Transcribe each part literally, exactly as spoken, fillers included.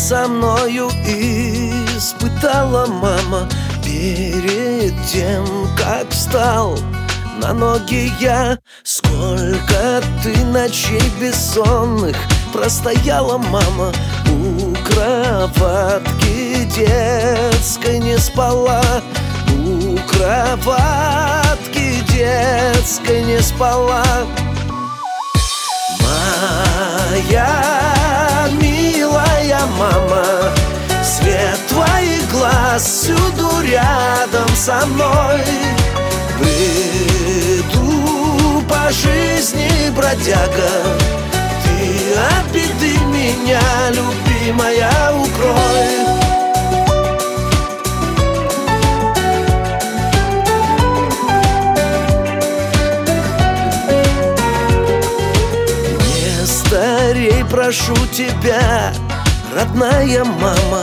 со мною испытала, мама, перед тем, как встал на ноги я. Сколько ты ночей бессонных простояла, мама, у кроватки детской не спала, у кроватки детской не спала. Моя милая мама, свет твоих глаз всюду рядом со мной. Бреду по жизни, бродяга, ты от беды меня, любимая, укрой. Не старей, прошу тебя, родная мама,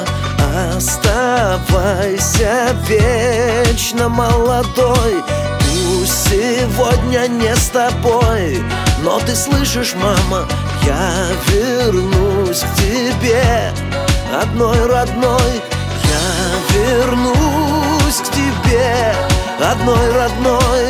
оставайся вечно молодой. Пусть сегодня не с тобой, но ты слышишь, мама, я вернусь к тебе, одной родной. Я вернусь к тебе, одной родной.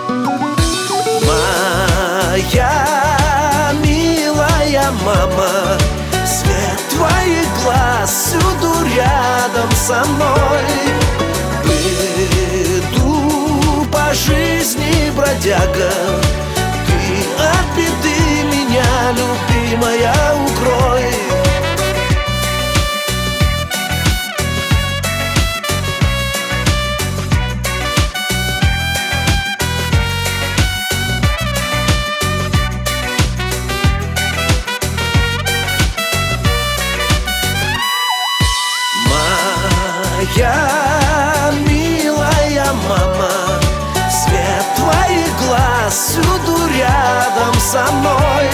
Моя милая мама, свет твоих глаз всюду рядом со мной. Бреду по жизни, бродяга, ты от беды меня, любимая, укрой. Моя милая мама, свет твоих глаз всюду рядом со мной.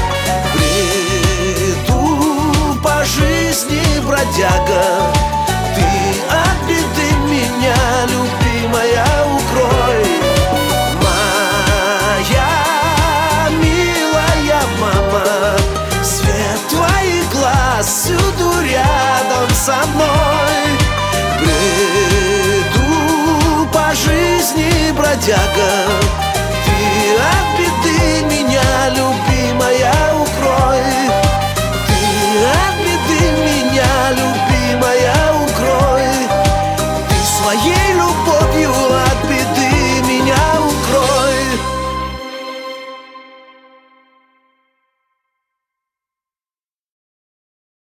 Бреду по жизни, бродяга, ты от беды меня, любимая, укрой. Моя милая мама, свет твоих глаз всюду рядом со мной. Бреду по жизни, бродяга,